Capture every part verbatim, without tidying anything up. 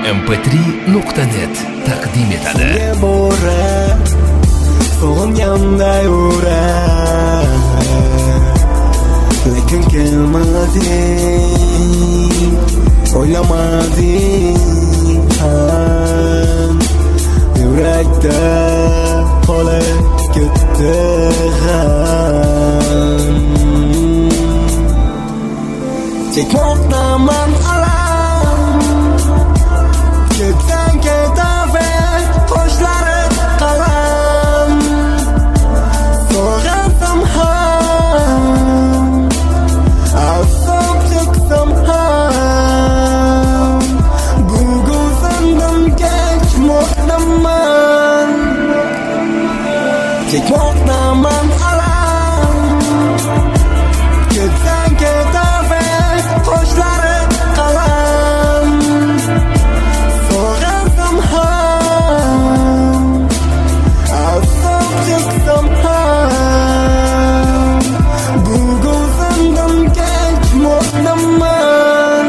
em p tri nuqta net taqdim etadi. So'nganday urar, lekin kelmading, o'ylamading ham, yurakda qolib ketdi g'am. Chekmoqdaman alam, ketsang ketaver, qoshlari qalam. So'ransam ham, afsob cheksam ham, bugun sendan kechmoqdaman. Chekmoqdaman alam, ketsang ketaver, qoshlari qalam. So'ransam ham, afsob cheksam ham, bugun sendan kechmoqdaman.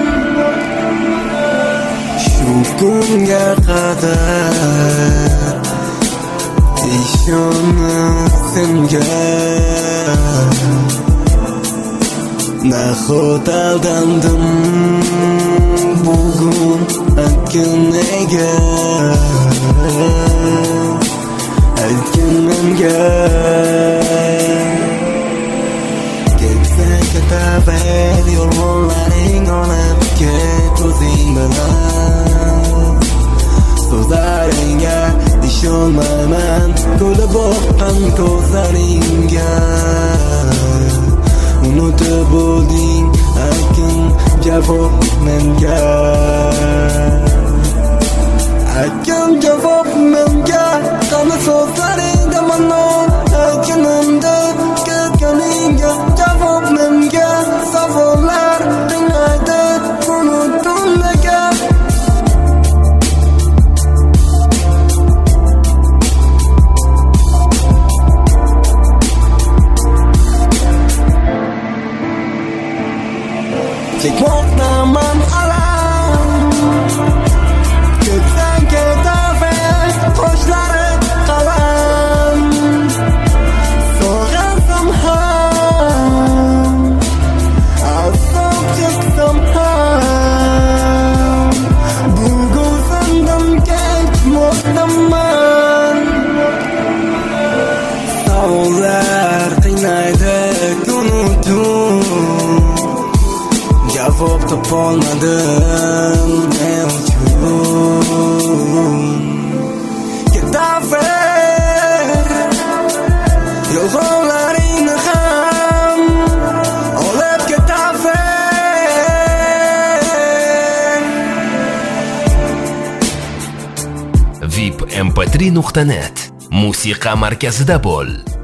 Shu kunga qadar ishonib senga, nahot aldandim bugun aytgin nega, aytgin menga. Ketsang ketaver, yolg'onlaring olib ket o'zing bilan. So'zlaringga ishonmayman, ko'rib boqqan ko'zlaringga. Unutib bo'lding, aytgin javob menga, aytgin javob menga. Qani so'zlaringda mano aytganimda, ketganingga javob menga. Savollar qiynaydi, unutdim nega. Chekmoqdaman alam, ketsang ketaver, qoshlari qalam. So'ransam ham, afsob cheksam ham, bugun sendan kechmoqdaman. Savollar qiynaydi, unutdim, javob topolmadim men uchun. Ketaver, yolg'onlaringni ham olib ketaver. vip em p tri nuqta net musiqa markazida bo'l.